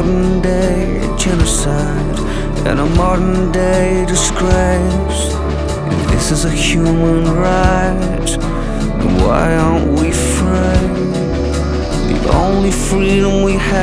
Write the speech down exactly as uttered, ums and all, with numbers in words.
modern day genocide and a modern day disgrace. If this is a human right, then why aren't we free? The only freedom we have